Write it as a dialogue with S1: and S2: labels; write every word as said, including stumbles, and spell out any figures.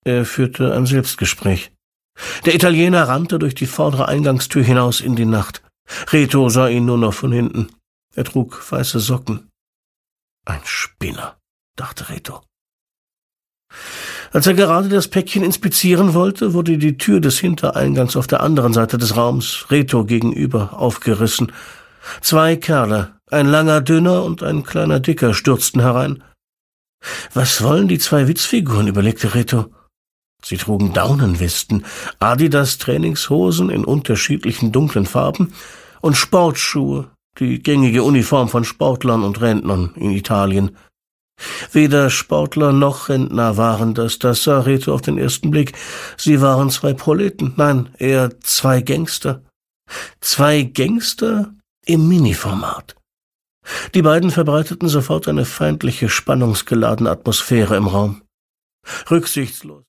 S1: Er führte ein Selbstgespräch. Der Italiener rannte durch die vordere Eingangstür hinaus in die Nacht. Reto sah ihn nur noch von hinten. Er trug weiße Socken. Ein Spinner, dachte Reto. Als er gerade das Päckchen inspizieren wollte, wurde die Tür des Hintereingangs auf der anderen Seite des Raums, Reto gegenüber, aufgerissen. Zwei Kerle, ein langer Dünner und ein kleiner Dicker, stürzten herein. Was wollen die zwei Witzfiguren, überlegte Reto. Sie trugen Daunenwesten, Adidas-Trainingshosen in unterschiedlichen dunklen Farben und Sportschuhe, die gängige Uniform von Sportlern und Rentnern in Italien. Weder Sportler noch Rentner waren das, das sah Reto auf den ersten Blick. Sie waren zwei Proleten, nein, eher zwei Gangster. Zwei Gangster im Miniformat. Die beiden verbreiteten sofort eine feindliche, spannungsgeladene Atmosphäre im Raum. Rücksichtslos